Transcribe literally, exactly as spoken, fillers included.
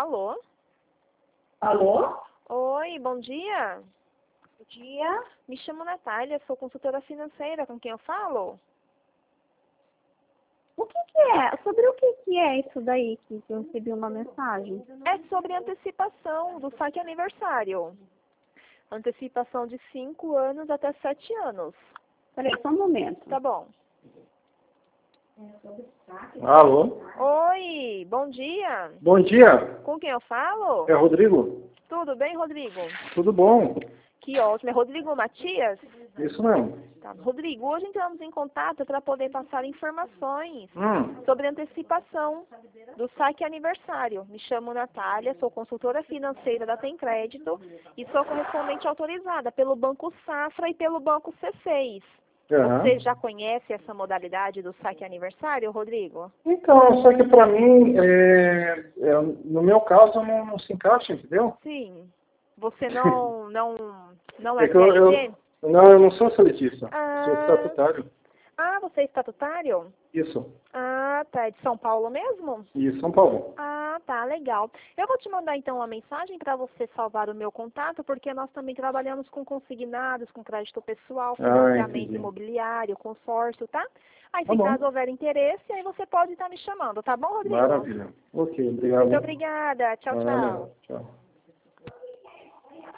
Alô? Alô? Oi, bom dia. Bom dia. Me chamo Natália, sou consultora financeira. Com quem eu falo? O que que é? Sobre o que que é isso daí que eu recebi uma mensagem? É sobre antecipação do saque aniversário. Antecipação de cinco anos até sete anos. Peraí, só um momento. Tá bom. Alô? Oi, bom dia. Bom dia, Com quem eu falo? é Rodrigo? Tudo bem, Rodrigo? Tudo bom? Que ótimo. É Rodrigo Matias? Isso mesmo. Tá. Rodrigo, hoje entramos em contato para poder passar informações Hum, sobre antecipação do saque aniversário. Me chamo Natália, sou consultora financeira da Tem Crédito e sou correspondente autorizada pelo Banco Safra e pelo Banco C seis. aham. Você já conhece essa modalidade do saque aniversário, Rodrigo? Então, só que pra mim, é, é, no meu caso, não, não se encaixa, entendeu? Sim. Você não, não, não é É que eu, C L T? eu, não, eu não sou seletista, Ah, sou estatutário. ah, você é estatutário? Isso, Ah, tá. É de São Paulo mesmo? e São Paulo. Ah, tá, legal. Eu vou te mandar então uma mensagem para você salvar o meu contato, porque nós também trabalhamos com consignados, com crédito pessoal, Ah, financiamento entendi. imobiliário, consórcio, tá? Aí Tá se bom, caso houver interesse, aí você pode estar me chamando, tá bom, Rodrigo? maravilha. Ok, obrigado. Muito obrigada. Tchau, Olha, tchau. tchau.